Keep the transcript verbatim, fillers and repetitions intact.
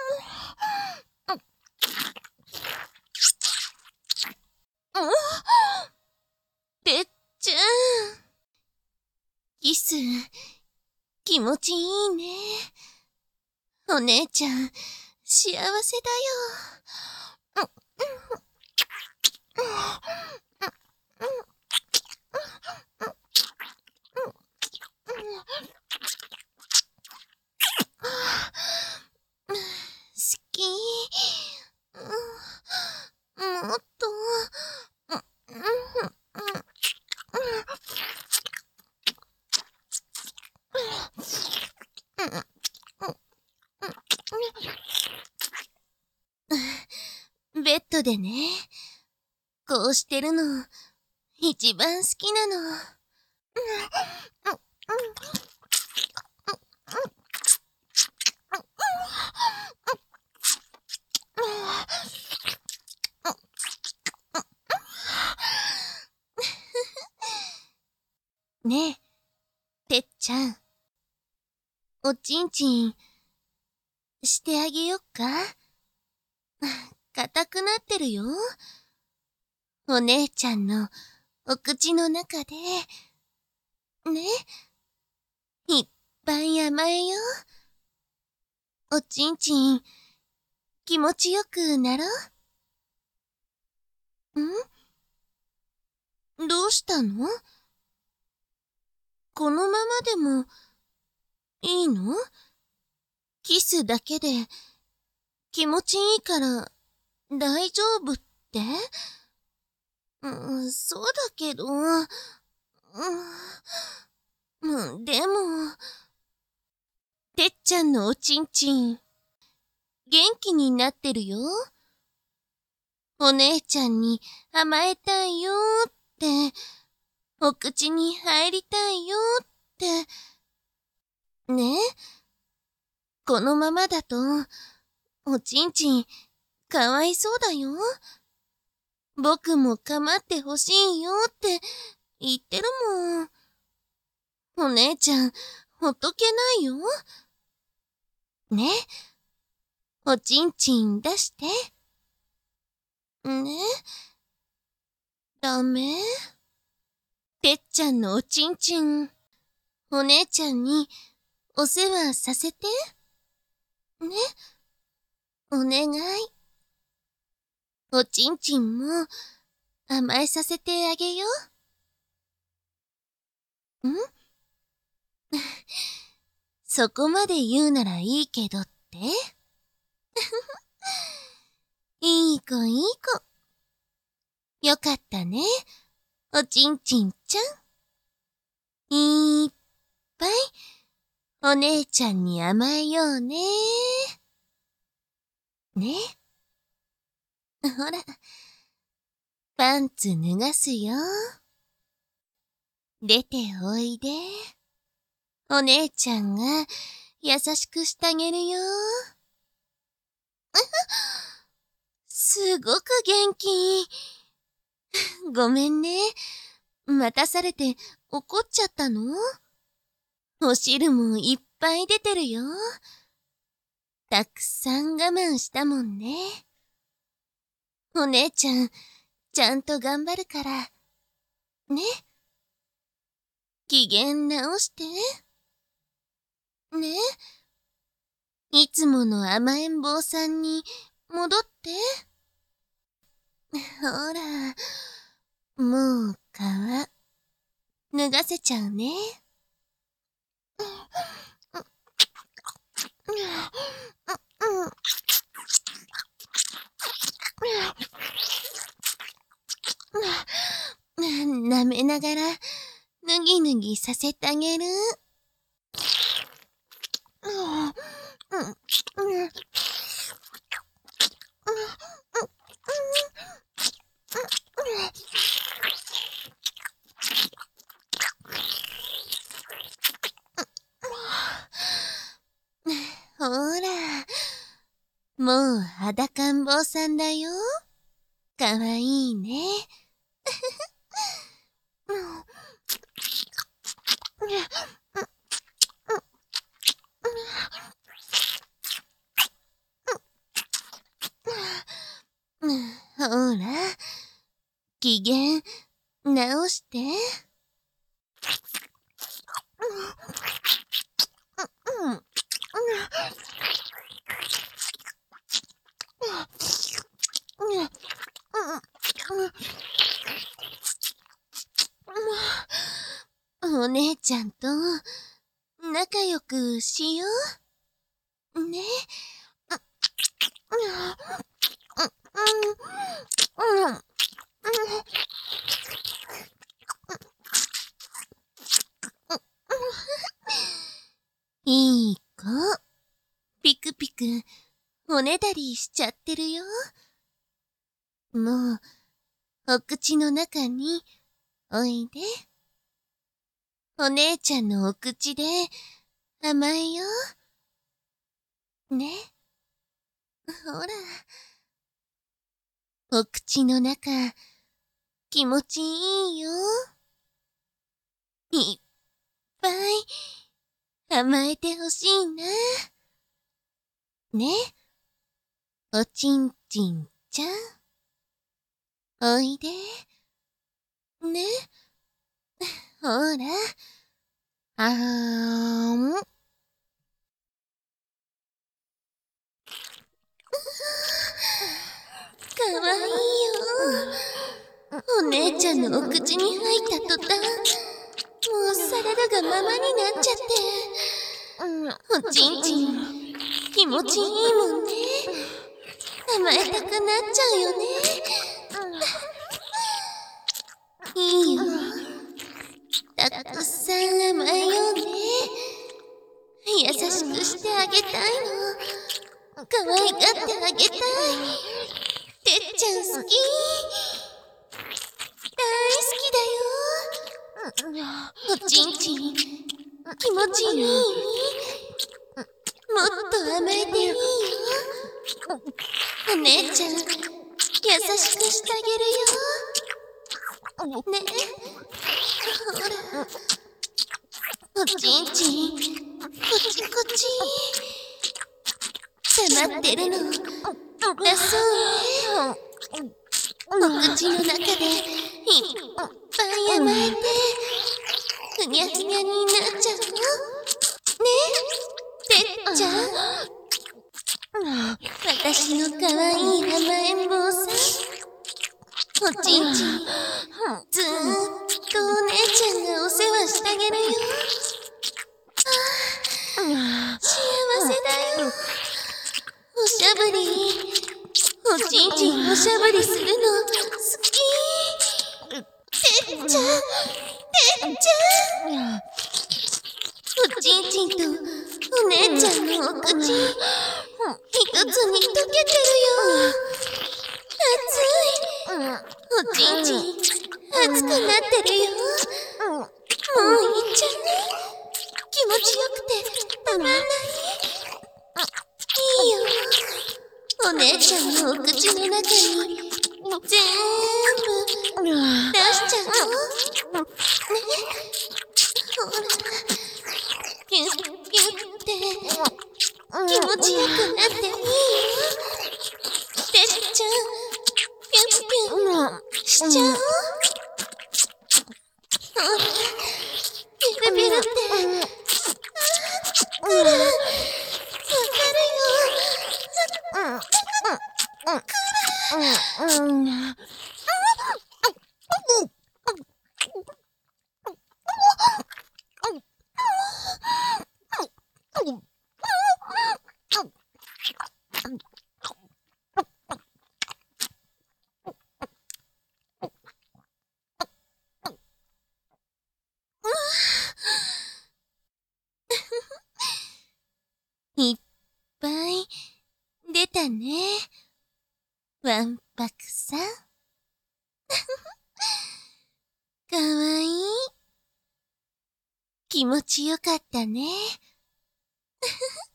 てっちゃん。キス、気持ちいいね。お姉ちゃん、幸せだよ。好き。もっと。ベッドでね、こうしてるの、一番好きなの。ねえ、てっちゃん。おちんちん、してあげよっか？硬くなってるよ。お姉ちゃんのお口の中で、ね、いっぱい甘えよ。おちんちん、気持ちよくなろう。ん？どうしたの？このままでも、いいの？キスだけで、気持ちいいから、大丈夫って？うん、そうだけど、うん、うん、でも、てっちゃんのおちんちん、元気になってるよ。お姉ちゃんに甘えたいよーって、お口に入りたいよーって。ね？このままだと、おちんちん、かわいそうだよ。僕も構ってほしいよって言ってるもん。お姉ちゃん、ほっとけないよ。ね？おちんちん出して。ね？ダメ？てっちゃんのおちんちん、お姉ちゃんにお世話させて。ね？お願い。おちんちんも甘えさせてあげよう。ん？そこまで言うならいいけどって？いい子いい子。よかったね、おちんちんちゃん。いっぱいお姉ちゃんに甘えようね。ね？ほら、パンツ脱がすよ。出ておいで。お姉ちゃんが優しくしてあげるよ。すごく元気。ごめんね。待たされて怒っちゃったの？お汁もいっぱい出てるよ。たくさん我慢したもんね。お姉ちゃん、ちゃんと頑張るから。ね？機嫌直して。ね？いつもの甘えん坊さんに戻って。ほら、もう皮、脱がせちゃうね。舐めながら、ぬぎぬぎさせてあげる。ほら、もう裸ん坊さんだよ。かわいいね。 ほら、機嫌直して。お姉ちゃんと仲良くしよう。ね。いい子。ピクピクおねだりしちゃってるよ。もう、お口の中においで。お姉ちゃんのお口で甘えよう。ね。ほら。お口の中、気持ちいいよ。いっぱい甘えてほしいな。ね。おちんちんちゃん。おいで。ね。ほら。あーん。かわいいよ。お姉ちゃんのお口に入った途端、もうサラダがままになっちゃって。おちんちん、気持ちいいもんね。甘えたくなっちゃうよね。いいよ。たくさん甘えようね。優しくしてあげたいの。可愛がってあげたい。てっちゃん好き。大好きだよ。おちんちん、気持ちいい？もっと甘えていいよ。お姉ちゃん、優しくしてあげるよ。ね。ほら。おちんちん、こっちこっち。溜まってるの、出そうね。お口の中でいっぱい甘えて、ふにゃふにゃになっちゃうの。ね。てっちゃん。私のかわいい甘えん坊さん。おちんちん、ずーっとお姉ちゃんがお世話してあげるよ。ああ、幸せだよ。おしゃぶり、おちんちんおしゃぶりするの好き。てっちゃん、てっちゃん。おちんちんとお姉ちゃんのお口、一つに溶けてるよ。熱い。おちんちん、熱くなってるよ。もういっちゃうね。気持ちよくてたまんない。いいよ。お姉ちゃんのお口の中に全部出しちゃうの。ね。ほら。ピュッピュッって気持ちよくなっていいよ。てっちゃん、ピュッピュッしちゃおう。ほら。ピュルピュルって。くる。わかるよ。いっぱい出たね。わんぱくさん。かわいい。気持ちよかったね。